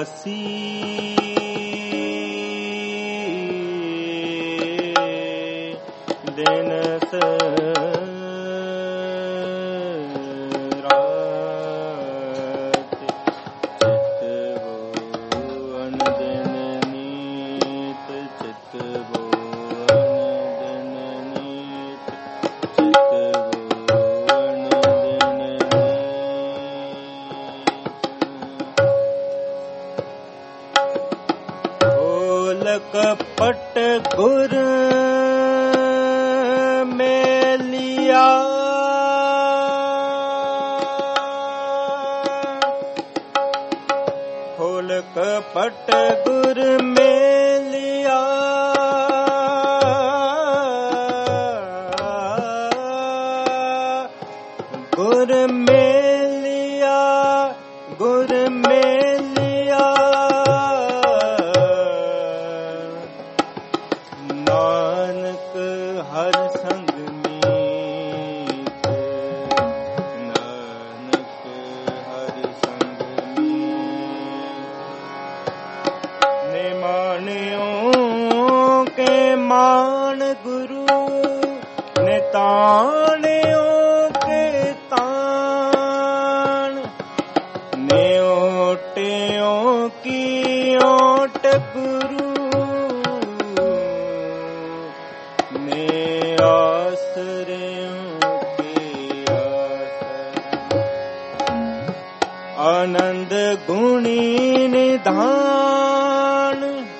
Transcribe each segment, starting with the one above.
दासी दिनस रात चितवन दिन नीत चितवन दिन नीत चितवन दिन नीत ढोल कपट गुर कपट गुर में लिया गुर में लिया गुर में लिया नानक हर संग मीत नानक हर संग मानियों के मान गुरु ने तानियों के तान ने ओटियों की ओट गुरु ने आसरियों के आसर आनंद गुणी निधान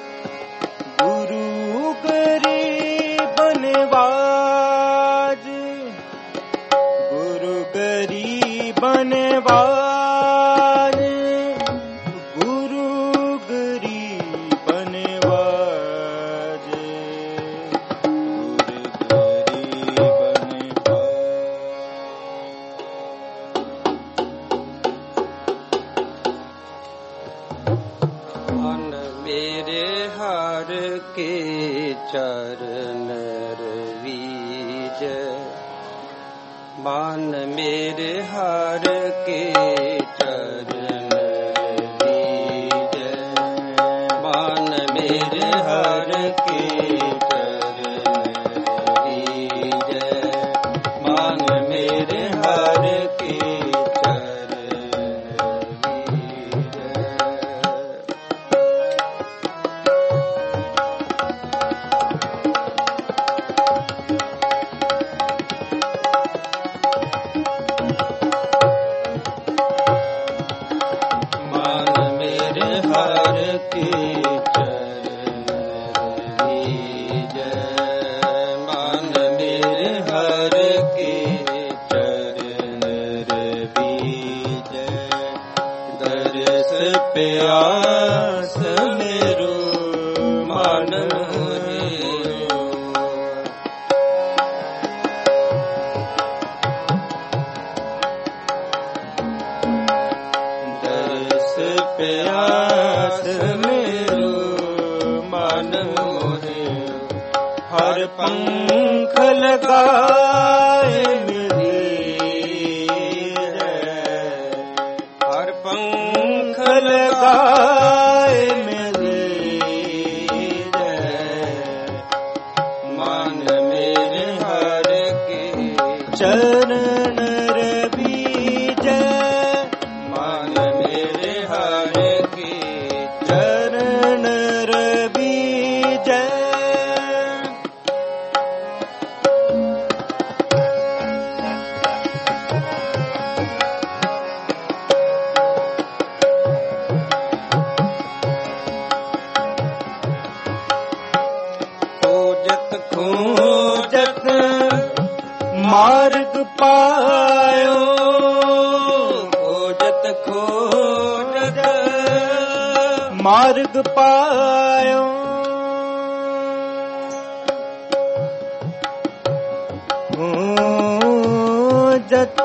बनवाज गुरु गरीब बनवाज गुरु गरीब बनवाज मन मेरे हर के चरण रवीज मान मेरे हर के चरण रवीज मान मेरे हर के चरण रवीज मान मेरे हर के प्यास मेरो मन दरस प्यास मेरो मन मोहे हर पंख लगाए लगाए मेरे मान मेरे हर के चरण रवीज मान मेरे हर के चरण रवीज खोजत मार्ग पायो खोजत खोजत मार्ग पायो खोजत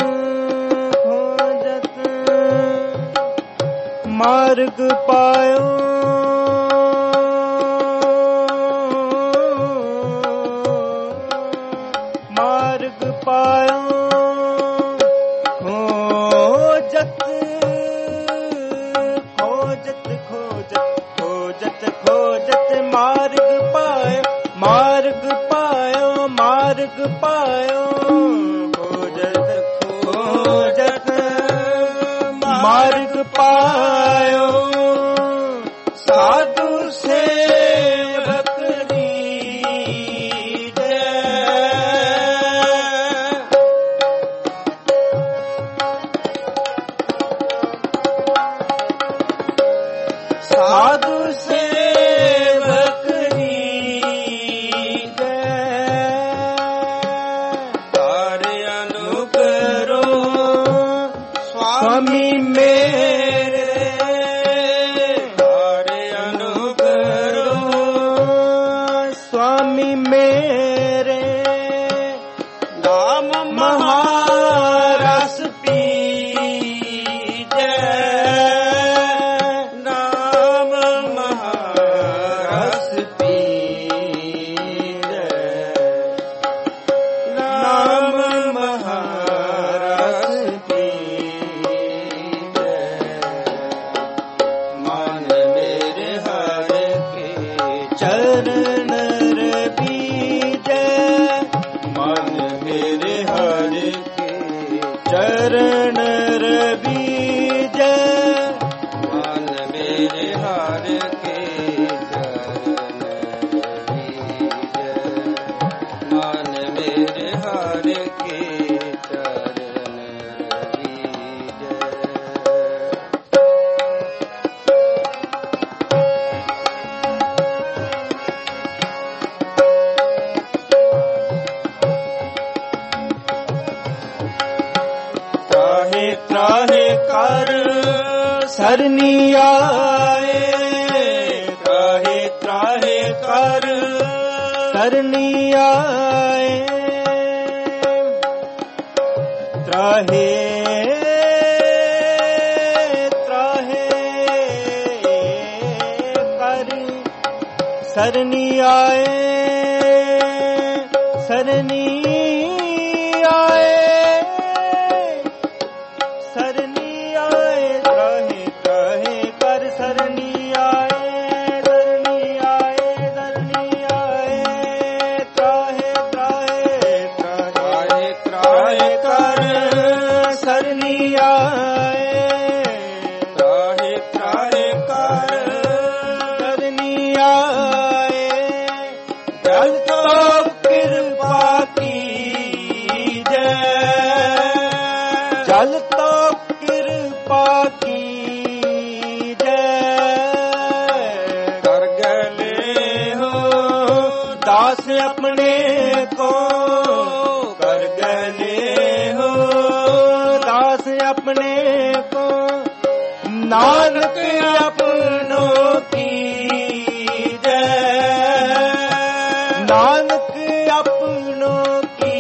खोजत मार्ग पायो पायो खोजत खोजत खोजत खोजत मार्ग पायो, मार्ग पायो, मार्ग पायो। खोजत खोजत मार्ग पायो, साधु सेवक दीजै। साधु सेवक दीजै, तारे अनुकरो स्वामी मेरे, तारे अनुकरो स्वामी मेरे। नाम महारस पीजै, नाम महारस पीजै, नाम महारस पीजै। मन मेरे हर के चरण रबीजै, मन मेरे हर के चरण रबीजै, मन मेरे हर के चरण रबीजै, मन मेरे हर के चरण रबीजै। त्राहे त्राहे कर सरनी आए, त्राहे त्राहे कर सरनी आए। त्राहे त्राहे कर सरनी आए, सरनी आए, सरनी आए। त्राहे त्राहे कर सरनी आए, सरनी आए, सरनी आए। त्राहे त्राहे त्राहे त्राहे कर सरनी आए, त्राहे त्राहे कर सरनी आए। जल तो कृपा कीजै, जल तो कृपा कीजै। कर गले हो दास अपने को, कर गले हो दास अपने को। नानक अपनों की जय, नानक अपनों की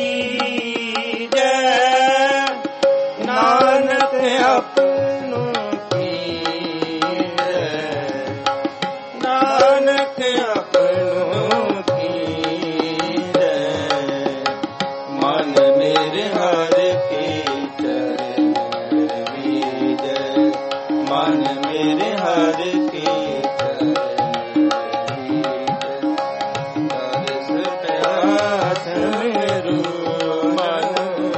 जय, नानक अपनों की जय, नानक अपनों की जय। मन मेरे हर के चरण रबीजै, मन मेरे हर के चरण रबीजै। तरस प्यास मेरो मन,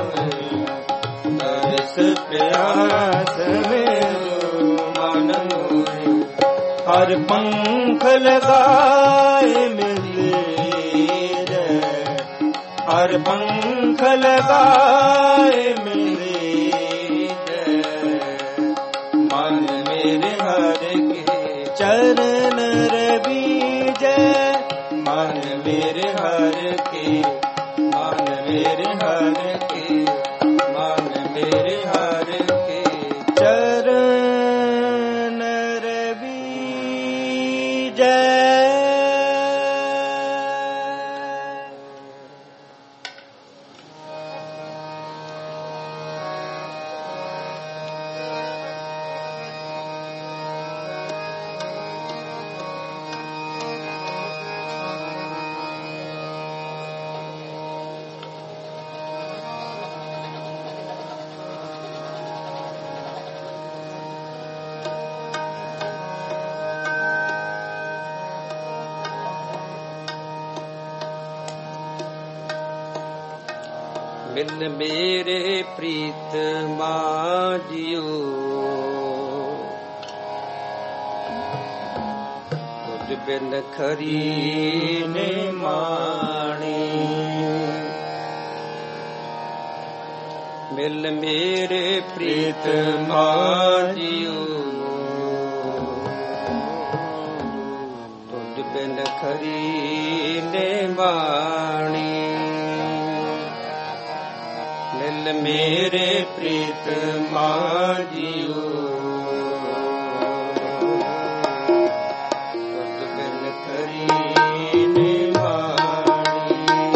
तरस प्यास मेरो मन मोहे। हर पंख लगाए मिले जय, हर पंख लगाए मिले जय। मन मेरे हर के चरण रबीजै, मन मेरे हर के, मन मेरे हर के, मन मेरे हर के चरण रबीजै। ਮਿਲ ਮੇਰੇ ਪ੍ਰੀਤਮਾ ਜਿਉ, ਤੁਝ ਬਿਨ ਖਰੀ ਨੇ ਮਾਣੀ। ਮਿਲ ਮੇਰੇ ਪ੍ਰੀਤਮਾ ਜਿਉ, ਤੁਝ ਬਿਨ ਖਰੀ ਨੇ ਬਾਣੀ। ਮਿਲ ਮੇਰੇ ਪ੍ਰੀਤਮਾ ਜਿਉ, ਤੁਝ ਬਿਨ ਖਰੀ ਨੇ ਬਾਣੀ।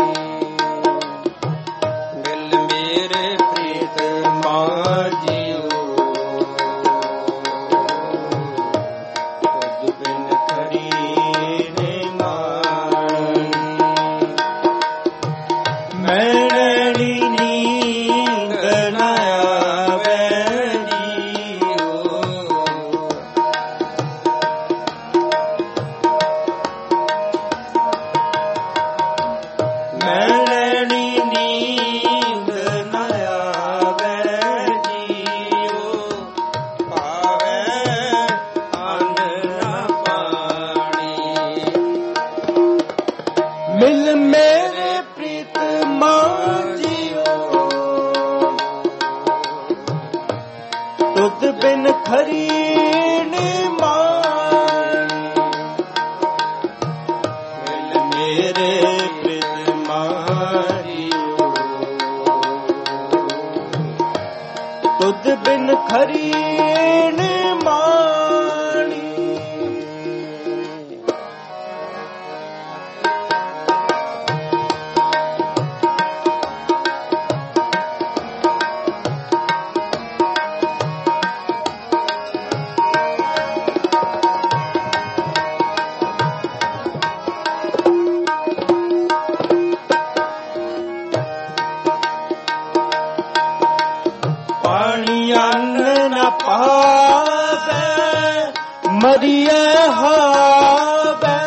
ਮਿਲ ਮੇਰੇ ਪ੍ਰੀਤਮਾ ਜਿਉ, ਤੁਝ ਬਿਨ ਖਰੀ ਨੇ ਬਾਣੀ। ਮੈਣੀ ਮਿਲ ਮੇਰੇ ਪ੍ਰੀਤਮਾ ਜਿਉ, ਤੁਧ ਬਿਨ ਖਰੀ ਨੇ ਮਾਣੀ। ਮਿਲ ਮੇਰੇ ਪ੍ਰੀਤਮਾ ਜਿਉ, ਤੁਧ ਬਿਨ ਖਰੀ ਨੇ ਮਾਣੀ। ਪਾਣੀ ਅੰਨ ਨ ਪਾਵੈ ਮਰੀਐ ਹਾਵੈ।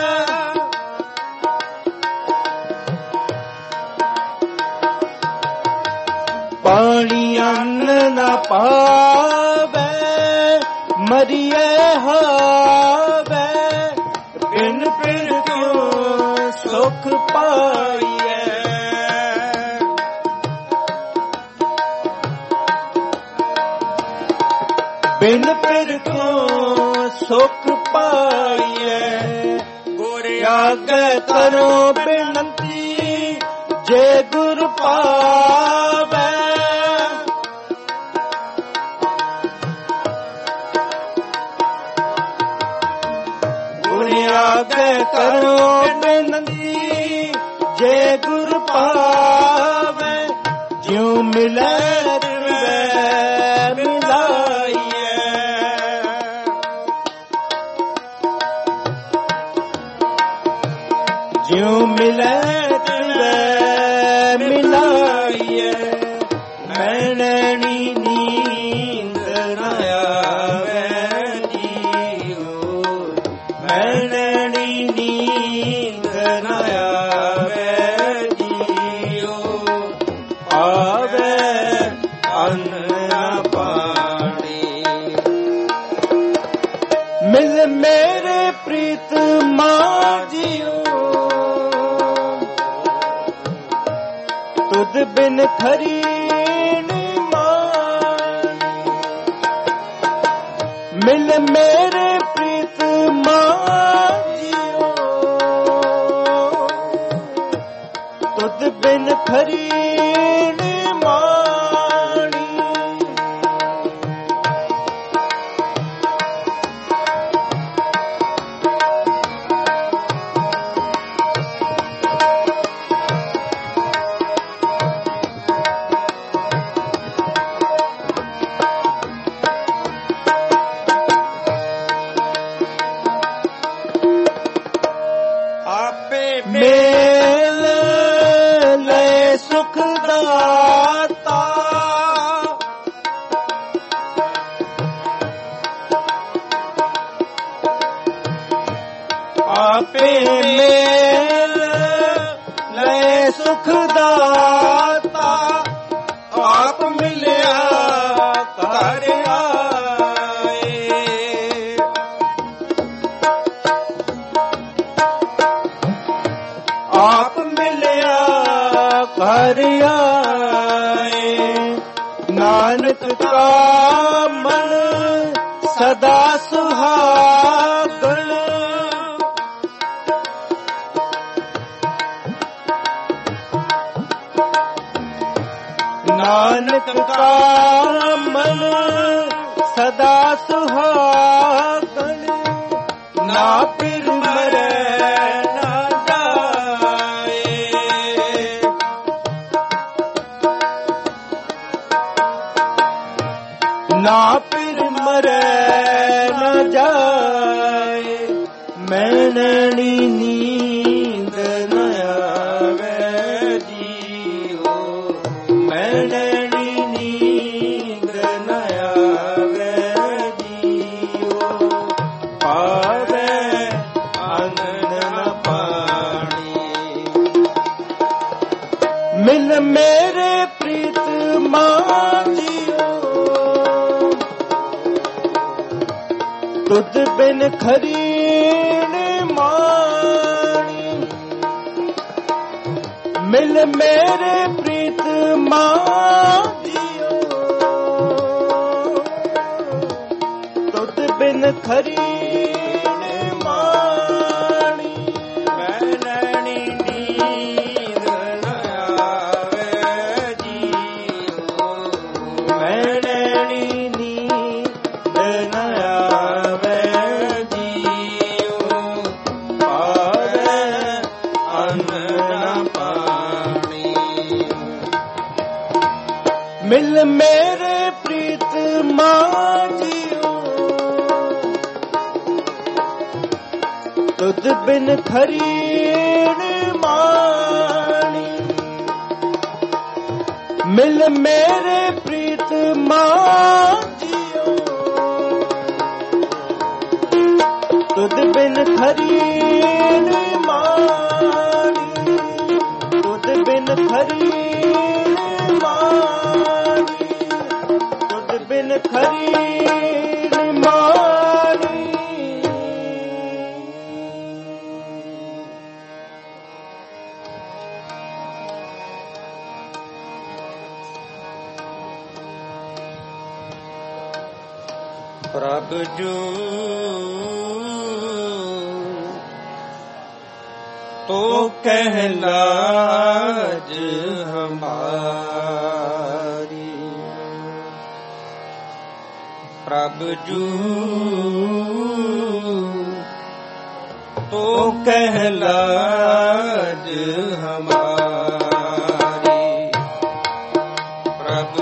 ਪਾਣੀ ਅੰਨ ਨ ਪਾਵੈ ਮਰੀਐ ਹਾਵੈ। ਬਿਨ ਪਿਰ ਕਿਉ ਸੁਖ ਪਾਈਐ। ਬਿਨ ਪਿਰ ਕਿਉ ਸੁਖ ਪਾਈਐ। ਗੁਰ ਆਗੈ ਕਰੋ ਬੇਨੰਤੀ ਜੇ ਗੁਰ ਪਾਵੈ। ਗੁਰ ਆਗੈ ਕਰੋ ਬੇਨੰਤੀ ਜੇ ਗੁਰ ਪਾਵੈ। ਜਿਉ ਮਿਲੈ ਤਿਵੈ ਮਿਲਾਈਐ। ਜਿਉ ਮਿਲੈ ਤਿਵੈ ਮਿਲਾਈਐ। ਮੈਣੀ ਨੀਂਦ ਨ ਆਵੈ ਜੀਉ। ਮੈਣੀ ਨੀਂਦ ਨ ਆਵੈ ਜੀਉ। ਆਵੈ ਅੰਨ ਨ ਪਾਣੀ। ਮਿਲ ਮੇਰੇ ਪ੍ਰੀਤਮਾ ਜਿਉ, ਤੁਧ ਬਿਨ ਖਰੀ ਨੇ ਮਾਣੀ। ਮਿਲ ਮੇਰੇ ਪ੍ਰੀਤਮਾ ਜਿਉ, ਤੁਧ ਬਿਨ ਖਰੀ ਨੇ ਮਾਣੀ। ਮੇਲ ਲੈ ਸੁਖ ਦਾਤਾ। ਆਪੇ ਮੇਲ ਲੈ ਸੁਖ ਦਾਤਾ। घर आए। नानक का मन सदा सुहागण, नानक का मन सदा सुहागण। ना फिर मरे ना जाए, ना फिर मरे न जाए। मैंने नींद न आवे जियो, मैंने नींद न आवे जियो। पावे अन्न न पानी, मिल मेरे प्रीत मांजियो। तुझ बिन खरीन मानी, मिल मेरे प्रीत मांजियो। तुझ बिन खरीन मानी, मैंने नींद न आवे जियो, मैंने नींद न आवे जियो। पावे अन्न न पानी, मिल मेरे प्रीत मांजियो। तुझ बिन खरीन मानी, मिल मेरे प्रीत मांजियो। तुझ बिन खरीन मानी, तुझ बिन खरीन मानी, तुझ बिन खरीन मानी। प्रभु जो तो कहलाज हमारी, प्रभु जो तो कहलाज हमारी। प्रभु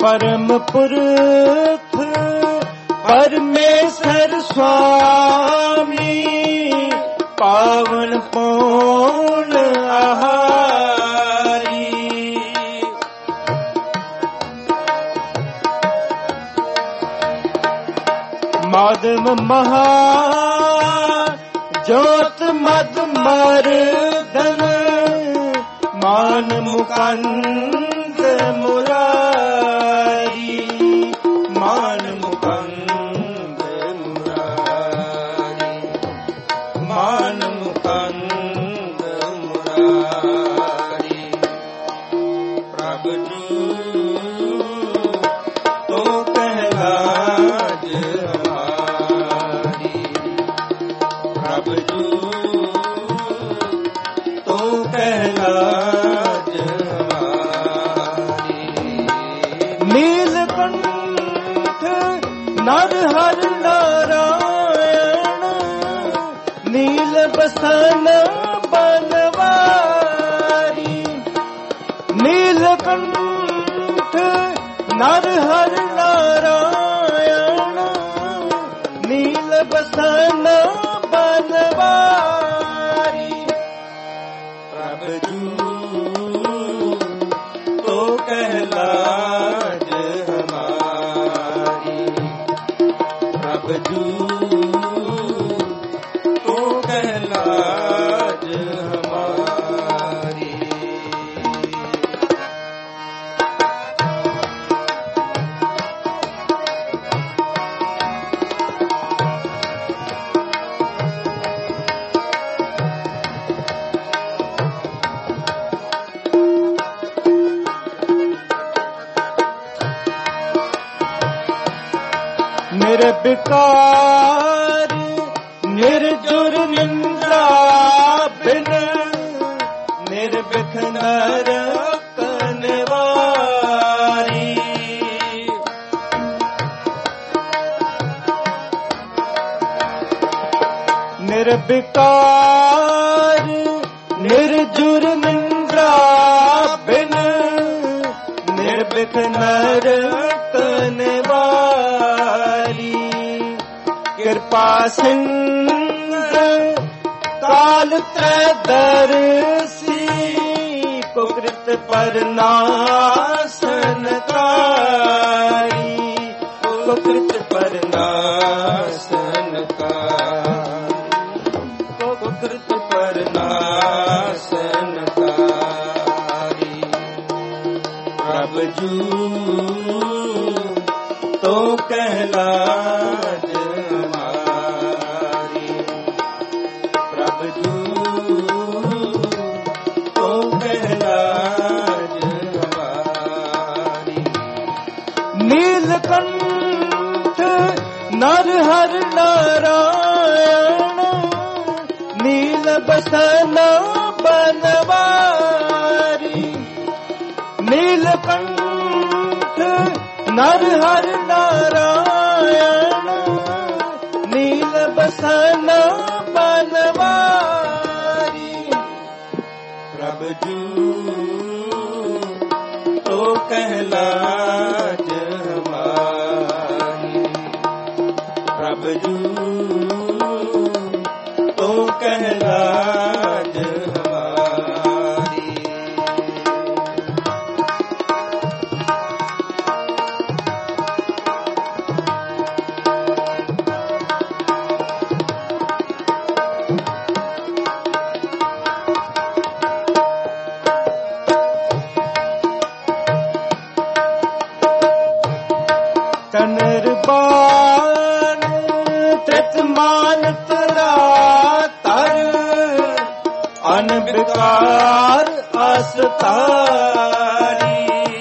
परम पुरख परमेश्वर स्वामी पावन पूर्ण आहारी माधव महा ज्योत मद मर्दन मान मुकंद मुरारी मान मुकंद मुरारी मान मुकंद मुरारी प्रभु तो कहलाज हमारी प्रभु तो कहलाज हमारी नीलकंठ नरहर नारायण नील बसन बनवारी नीलकंठ नरहर नारायण नील बसन बनवारी प्रभु तो कहलाज हमारी प्रभु तो कहलाज हमारी निर्विकार निर्जुर निंद्रा बिन निर्विघ्न रखनवारी निर्विकार निर्जुर निंद्रा बिन निर्विघ्न रखनवारी कृपा सिंह काल त्रयदर्शी कुकृत पर नाशनकारी कुकृत पर नाशनकारी कुकृत पर नाशनकारी प्रभु तो कहलाज हमारी प्रभु तो कहलाज हमारी नीलकंठ नरहर नारायण नील बसन बनवारी नीलकंठ नरहर नारायण नील बसन बनवारी प्रभु तो कहलाज हमारी प्रभु तो कहलाज हमारी तनरबान तृतमान तरा तर अनविकार असतारी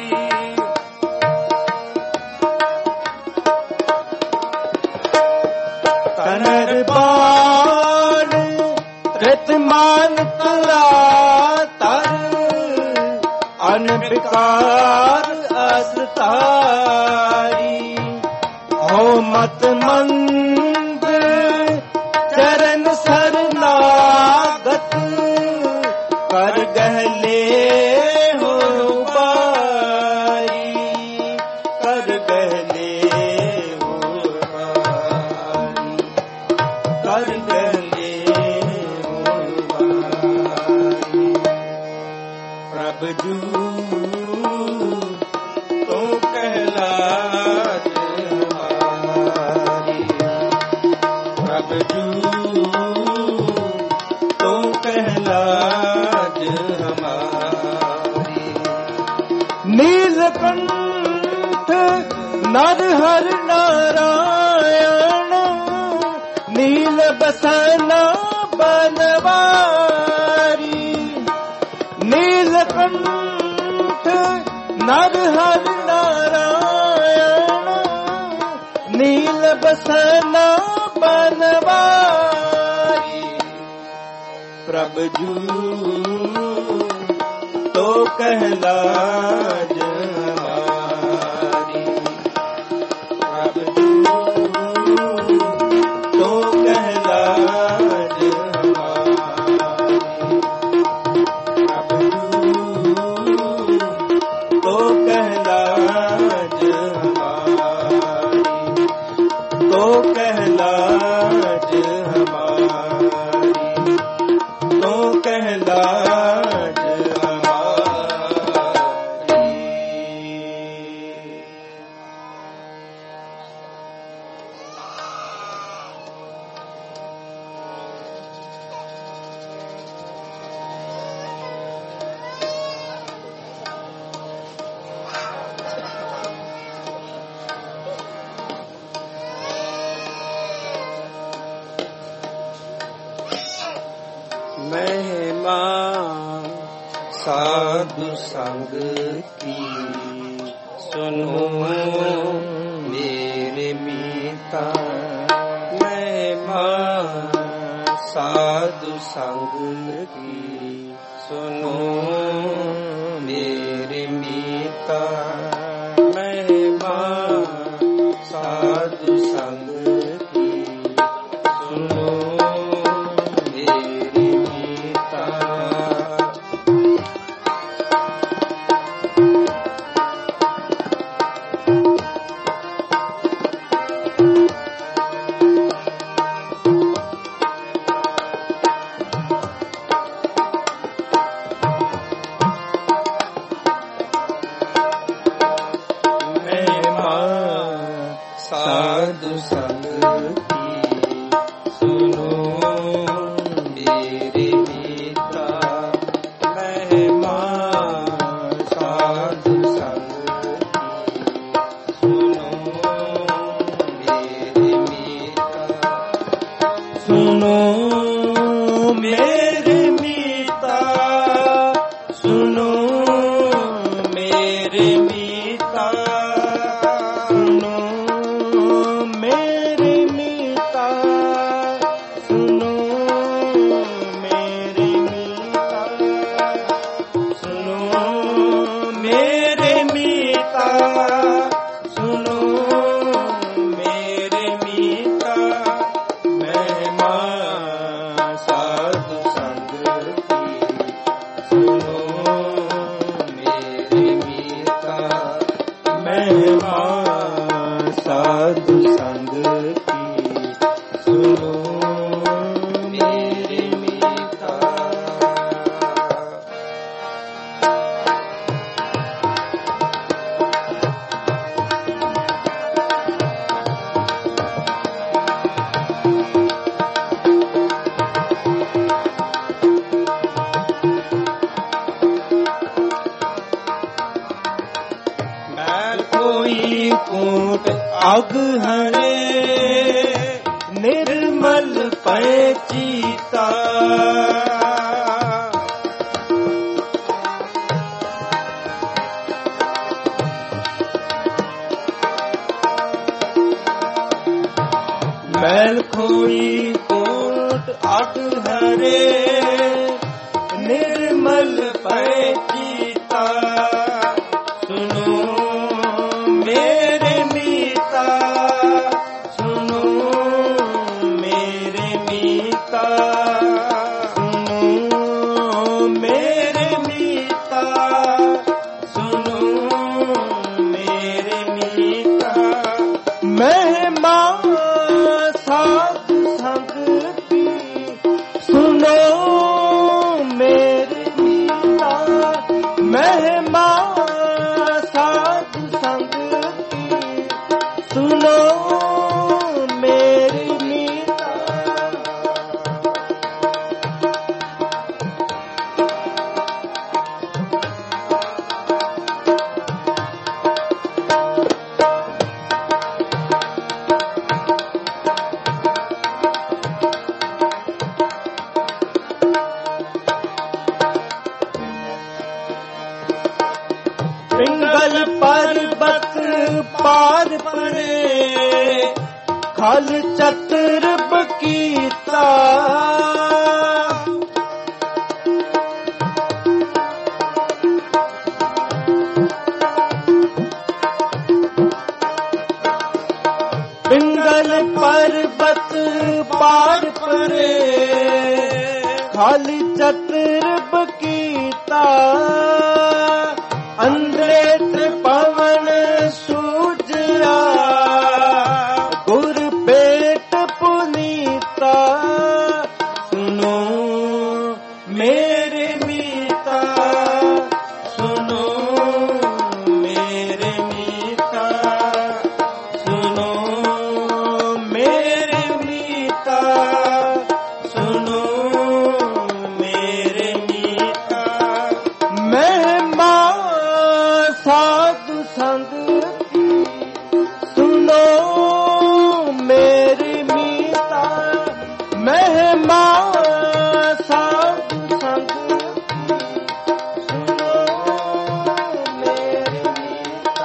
तनरबान तृतमान तरा तर अनविकार असतारी हो मत मंद चरण शरणागत कर गहले हो बारी नीलकंठ नरहर नारायण नील बसना बनवारी नीलकंठ नरहर नारायण नील बसना बनवारी प्रभु तो कहलाज हमारी प्रभु तो कहलाज हमारी प्रभु तो कहलाज हमारी तो कहलाज हमारी तो कहलाज महिमा साधु संग की सुनो मेरे मीता महिमा साधु संग की सुनो मेरे मीता महिमा साधु संग की सुनो साधु संग की सुनो मेरे मीता महिमा साधु संग की सुनो मेरे मीता सुनो मेरे मीता सुनो मेरे मीता साधु संग की सुनो मेरे मीता कोई कूट अग हरे निर्मल पैचीता मैल खोई कूट अग हरे निर्मल पैचीता सुनो मेरे मीता सुनो मेरे मीता सुनो मेरे मीता सुनो मेरे मीता महिमा साधु संग की सुनो मेरे मीता पिंगल पर्वत पार परे खल चतुर बकीता पिंगल पर्वत पार परे खल चतुर बकीता अंधे त्रिपवन सूझया गुर पेट पुनीता सुनो मेरे मीता सुनो मेरे मीता सुनो मेरे मीता सुनो मेरे मीता महिमा साधु संग की सुनो मेरी मीता महिमा साधु संग की सुनो मेरी मीता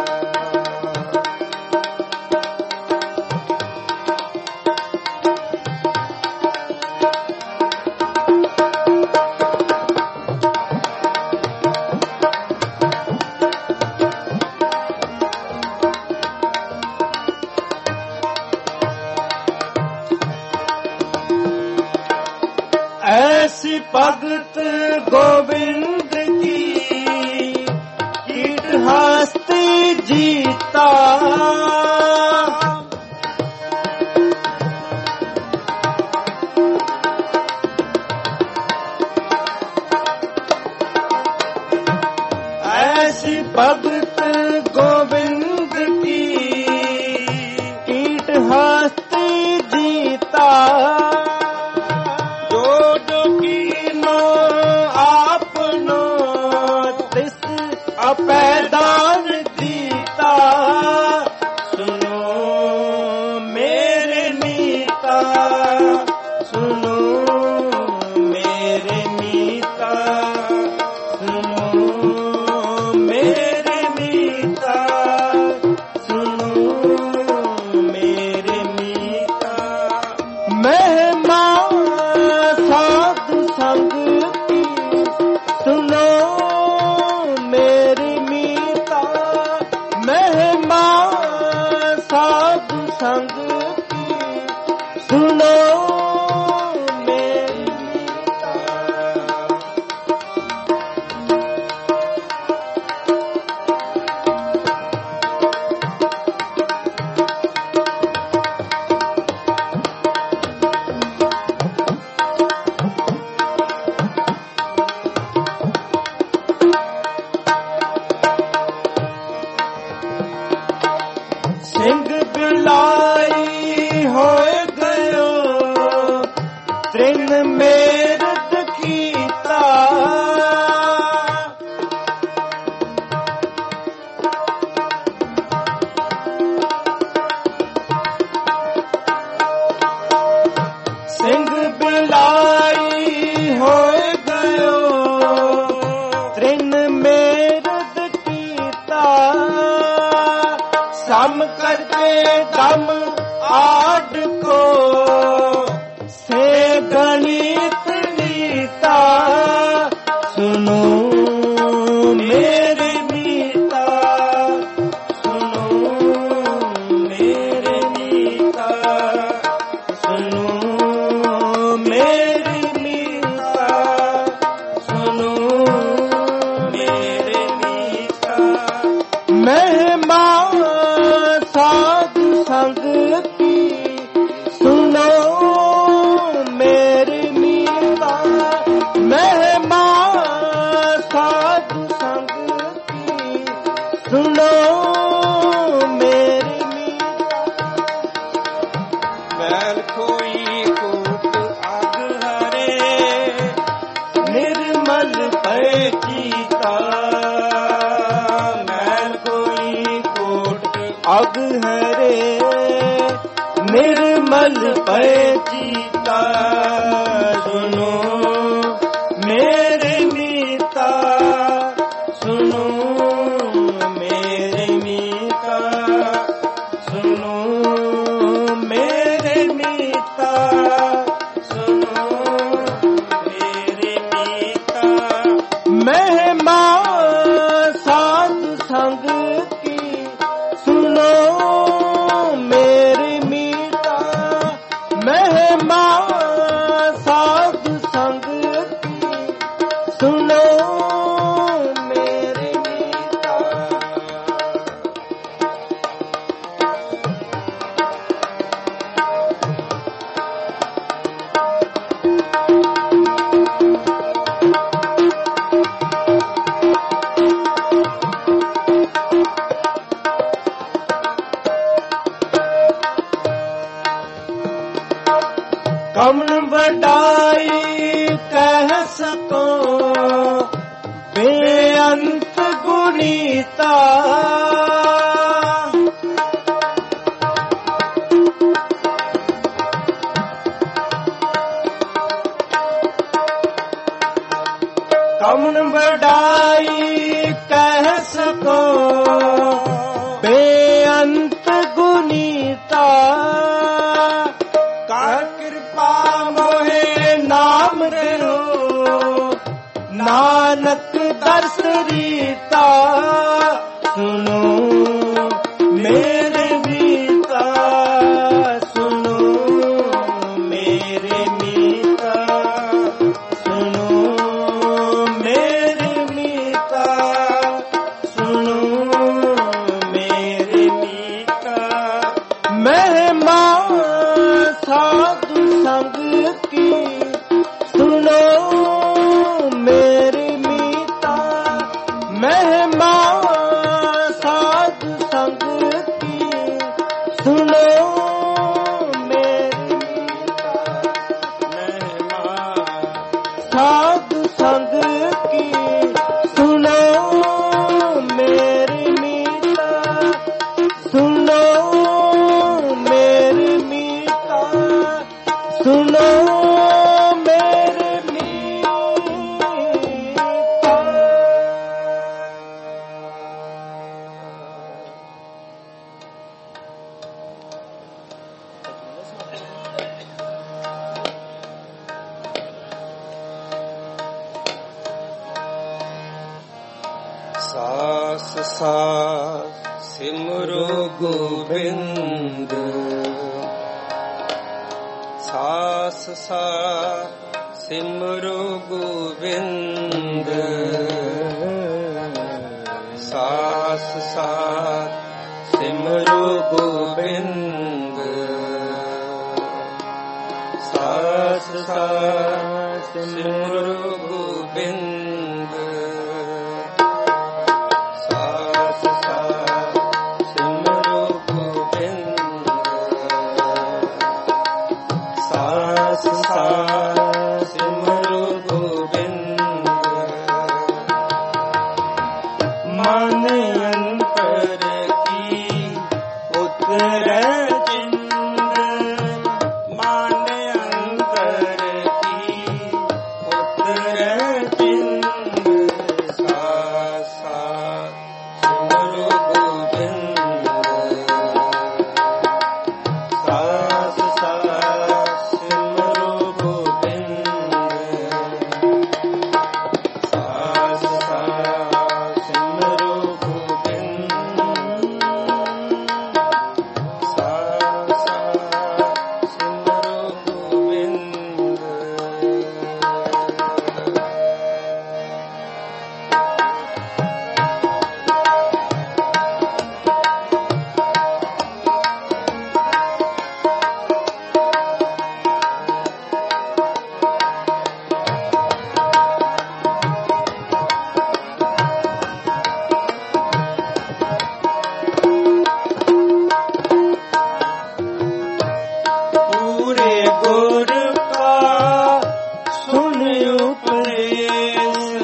ऐसी भगत गोविंद की कीट हस्ती जीता ऐसी भगत गोविंद की कीट हस्ती जीता पैदान दीता सुनो मेरे मीता सुनो मेरे मीता सुनो मेरे मीता सुनो मेरे मीता महिमा साधु संग की सुनो मेरी मीता महिमा साधु संग की सुनो मेरी मीता सिंह बिलाई होए गयो तृण मेरद कीता सिंह बिलाई होए गयो तृण मेरद कीता सम करके दम आड को से गणित नीता सुनो मेरे मीता सुनो मेरे मीता सुनो मेरे मीता सुनो मेरे मीता महिमा साधु संग की सुनो मेरी मीता महिमा साधु संग की सुनो मेरी मीता बैल कोई कोट आग हरे निर्मल भय चीता मैल कोई कोट अग हरे निर्मल भय चीता सुनो मेरे मीता सुनो ਵਡਾਈ ਕਹਿ ਸਕੋ ਬੇਅੰਤ ਗੁਣੀਤਾ। ਕਮਨ ਵਡਾਈ ਕਹਿ ਸਕੋ ਬੇਅੰਤ ਗੁਣੀਤਾ। ਕਰ ਕਿਰਪਾ ਮੋਹਿ ਨਾਮ ਰਿਓ ਨਾਨਕ ਦਰਸ ਰੀਤਾ। ਸੁਨੋ ਮੇਰੇ ਮੀਤਾ, ਸੁਨੋ ਮੇਰੇ ਮੀਤਾ, ਸੁਨੋ ਮੇਰੇ ਮੀਤਾ, ਸੁਨੋ ਮੇਰੇ ਮੀਤਾ। ਮਹਿਮਾ ਸਾਧੂ ਸੰਗ ਕੀ ਸੁਨੋ ਮੇਰੀ ਮੀਤਾ। ਮਹਿਮਾ ਸਾਧੂ ਸੰਗ ਕੀ ਸੁਨੋ ਮੇਰੀ ਮੀਤਾ। ਮਹਿਮਾ ਸਾਧੂ ਸੰਗ ਕੀ ਸੁਨੋ ਮੇਰੀ ਮੀਤਾ। ਸੁਨੋ ਮੇਰੀ ਮੀਤਾ, ਸੁਨੋ ਮੇਰੇ ਮੀਤਾ। ਸਾਸ ਸਾਸ ਸਿਮਰੋ ਗੋਬਿੰਦ। ਸਾਸ ਸਾਸ ਸਿਮਰੋ ਗੋਬਿੰਦ। ਸਾਸ ਸਾਸ ਸਿਮਰੋ ਗੋਬਿੰਦ। ਸਾਸ ਸਾਸ ਸਿਮਰੋ ਗੋਬਿੰਦ। ਸਾਸ ਸਾਸ ਸਿਮਰੋ ਗੋਬਿੰਦ। ਸਾਸ ਸਾਸ ਸਿਮਰੋ ਗੋਬਿੰਦ। ਮਨ ਅੰਤਰ ਕੀ ਉਤਰੈ ਚਿੰਦ। ਮਨ ਅੰਤਰ ਕੀ ਉਤਰੈ ਚਿੰਦ। ਸਾਸ ਸਾਸ ਸਿਮਰੋ ਗੋਬਿੰਦ। ਸਾਸ ਸਾਸ ਸਿਮਰੋ ਗੋਬਿੰਦ। ਸਾਸ ਸਾਸ ਸਿਮਰੋ ਗੋਬਿੰਦ। ਸਾਸ ਸਾਸ ਸਿਮਰੋ ਗੋਬਿੰਦ। ਪੂਰੇ ਗੁਰ ਕਾ ਸੁਨ ਉਪਦੇਸ਼।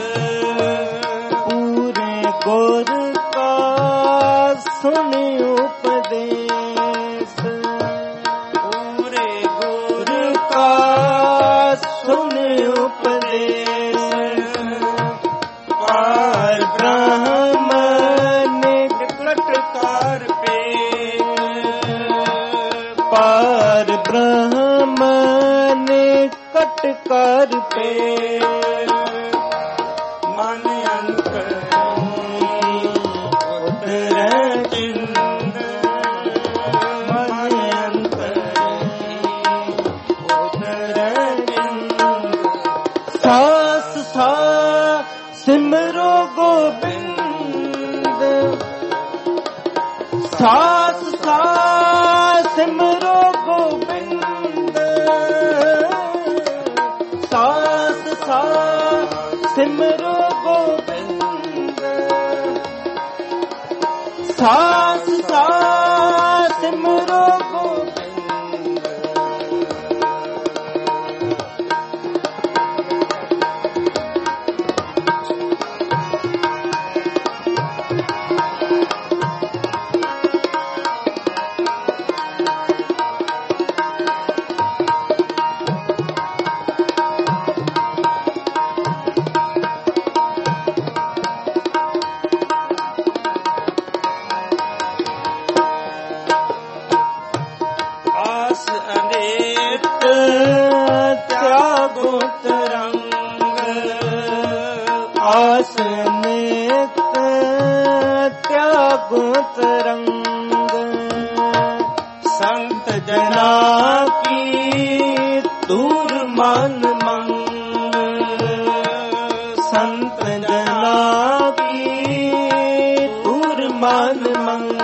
ਪੂਰੇ ਗੁਰ ਕਾ ਸੁਨ ਉਪਦੇਸ਼। ਪੂਰੇ ਗੁਰ ਗੁਰ ਕਾ ਸੁਨ ਉਪਦੇਸ਼। ਪਾਰ ਬ੍ਰਹਮ ਨਿਕਟ ਕਰ ਪੇਸ਼। ਪਾਰ ਬ੍ਰਹਮ ਨਿਕਟ ਕਰ ਪੇਸ਼। ਮਨ ਅੰਤਰ ਉਤਰੈ ਚਿੰਦ। ਮਨ ਅੰਤਰ ਉਤਰੈ ਚਿੰਦ। ਸਾਸ ਸਾਸ ਸਿਮਰੋ ਗੋਬਿੰਦ। ਸਾਸ ਸਾਸ ਸਿਮਰੋ ਗੋਬਿੰਦ। ਸਾਸ ਸਾਸ ਸਿਮਰੋ ਗੋਬਿੰਦ। ਸਾਸ ਸਾਸ ਸਿਮਰੋ ਗੋਬਿੰਦ। गुत रंग संत जना जना की दूर मान मंग संत जना की दूर मान मंग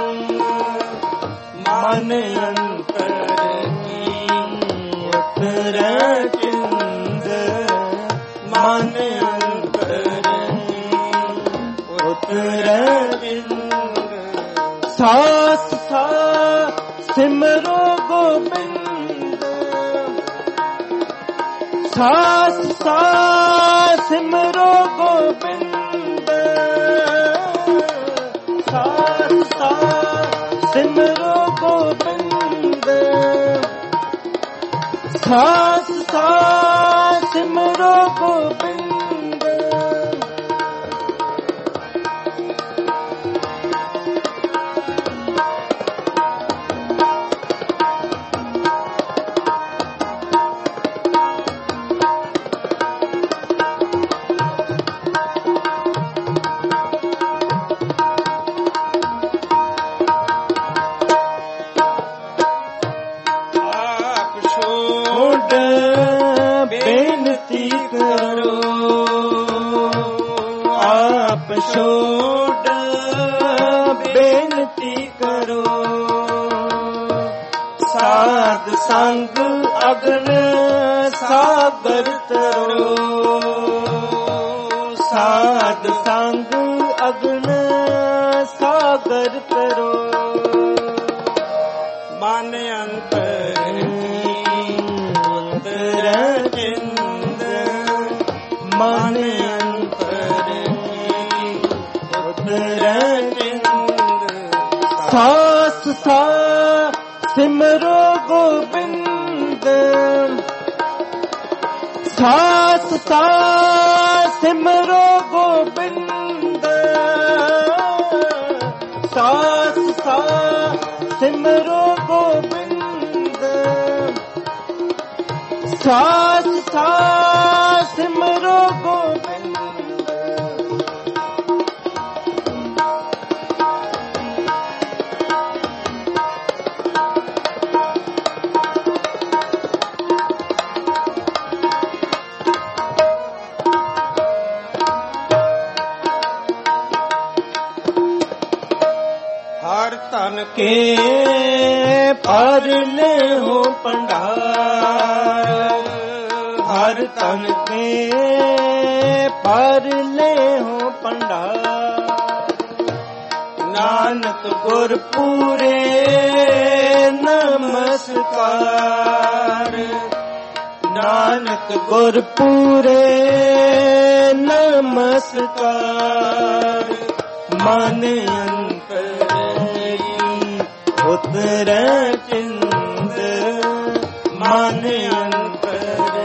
मन अंतर की उतर चिंद मन अंतर की उतर चिंद सास सा सिमरो गोबिंद सास सा सिमरो गोबिंद सास सा सिमरो गोबिंद सास सा सिमरो गोबिंद बेनती करो आप छोड़ बेनती करो साध संग अगन सागर तरो साध संग अगन सागर तरो मन अंतर उतर चिंद मन अंतर उतर चिंद सास सा सिमरो गोबिंद सास सा सिमरो गोबिंद सास सा सिमरो गोबिंद सास सा सिमरो गोबिंद हर तन के परले हो पंडार हर तन के परले हो पंडार नानक गुर पूरे नमस्कार नानक गुर पूरे नमस्कार मन अंतर उतर चिंद मन अंतर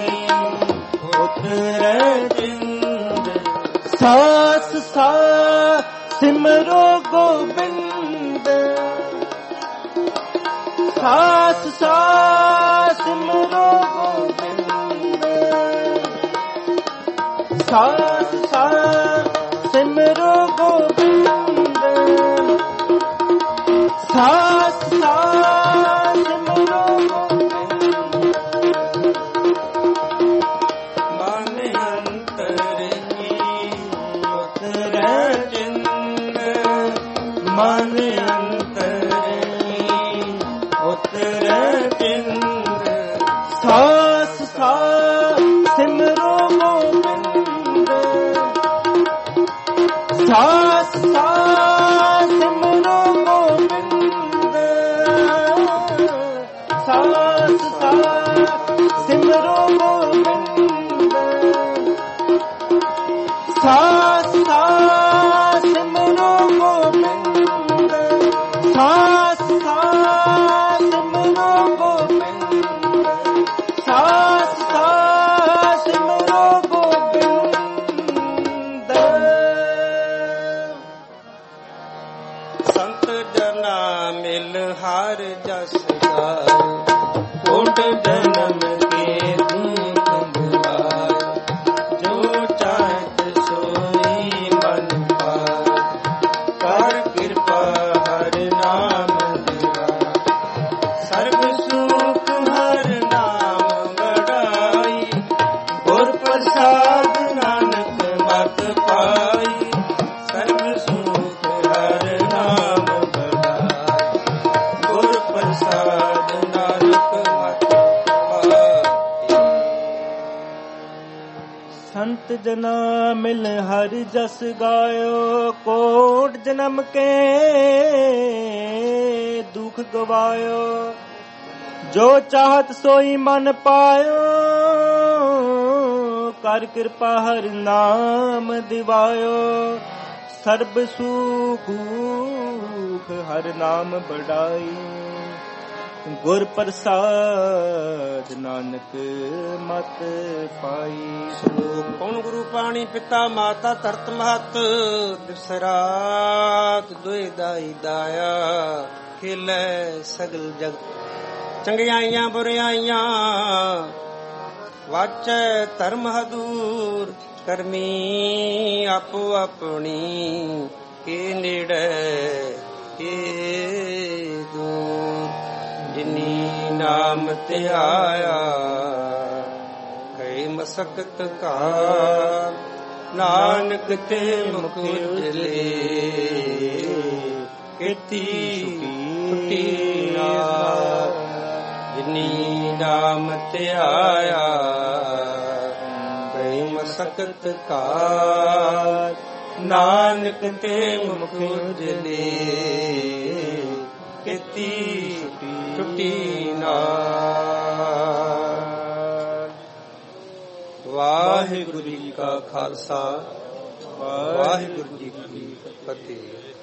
उतर चिंद सास सा सिमरो गोबिंद सास सा सिमरो गोबिंद सास सा सिमरो गोबिंद सास सा सिमरो मन अंतर उतर चिंद मन अंतर उतर चिंद सास सा सिमरो गोबिंद सास सा सिमरो गोबिंद सास सा सिमरो गोबिंद सास सा सिमरो गोबिंद सास सा सिमरो गोबिंद सास सा सिमरो गोबिंद संत जना मिल हर जस गाए कोट जन्म के दुख भुलाए जो चाहत सोई मन पाए कर कृपा जना मिल हर जस गायो, कोट जन्म के दुख गवायो। जो चाहत सोई मन पायो, कर कृपा हर नाम दिवायो। सर्ब सुख हर नाम बढ़ाई, गुर प्रसाद नानक मत पाई। श्लोक कौन गुरु पाणी पिता माता धरत महत, दिवसरात दुई दाई दाया। खिलै सगल जगत चंगियाइयां बुरियाइयां, वाचै धर्म हदूर। करमी आपो अपनी, के नेड़े के दूर। जिनी नाम ते आया, कई मसकत का। नानक ते मुख उजले, खेती छुटी नाथ। जिनी नाम ते आया, कई मसकत का। नानक ते मुख उजले, खेती छुटी नाथ। वाहिगुरु जी का खालसा, वाहिगुरु जी की फतेह।